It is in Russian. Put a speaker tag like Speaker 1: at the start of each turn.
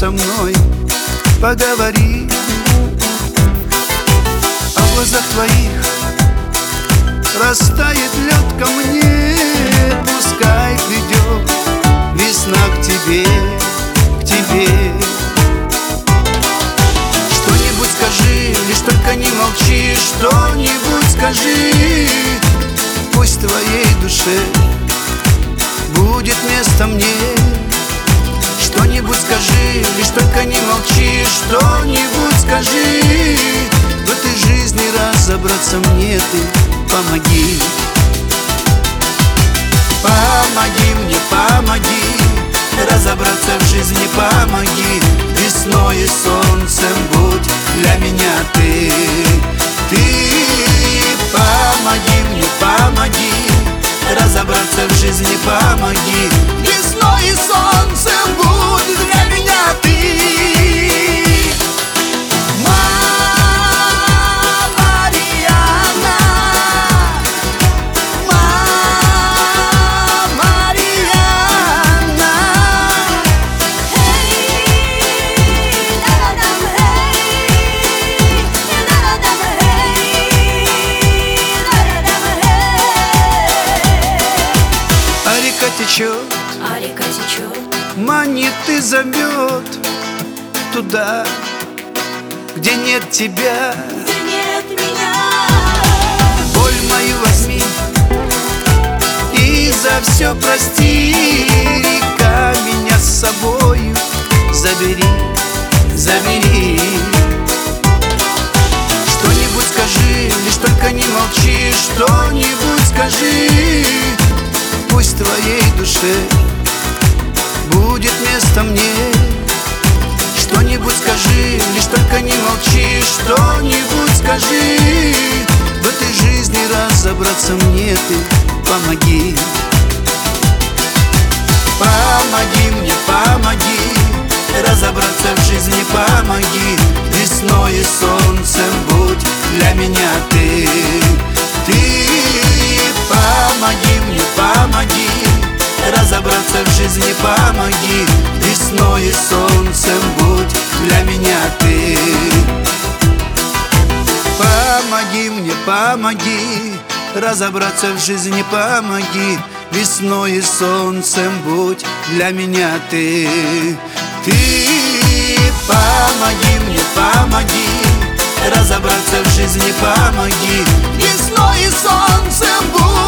Speaker 1: со мной поговори. А в глазах твоих растает лед ко мне. Пускай придет весна к тебе, к тебе. Что-нибудь скажи, лишь только не молчи. Что-нибудь скажи, пусть в твоей душе будет место мне. Что-нибудь скажи, лишь только не молчи. Что-нибудь скажи, в этой жизни разобраться мне ты помоги. Помоги мне, помоги разобраться в жизни, помоги. Весной и солнцем будь для меня ты. Ты помоги мне, помоги разобраться в жизни, помоги. Весной и солнцем будь для меня ты.
Speaker 2: А река течет,
Speaker 1: манит и зовет туда, где нет тебя,
Speaker 2: где нет меня.
Speaker 1: Боль мою возьми и за все прости. Река, меня с собою забери, забери. Что-нибудь скажи, лишь только не молчи. Что-нибудь скажи, пусть в твоей душе будет место мне. Что-нибудь скажи, лишь только не молчи. Что-нибудь скажи, в этой жизни разобраться мне ты помоги. Помоги мне, помоги разобраться в жизни, помоги. Весной и солнцем будь для меня ты. Ты помоги мне, помоги разобраться в жизни, помоги. Весной и солнцем будь для меня ты. Помоги мне, помоги разобраться в жизни, помоги. Весной и солнцем будь для меня ты. Ты помоги мне, помоги разобраться в жизни, помоги. Весной и солнцем будь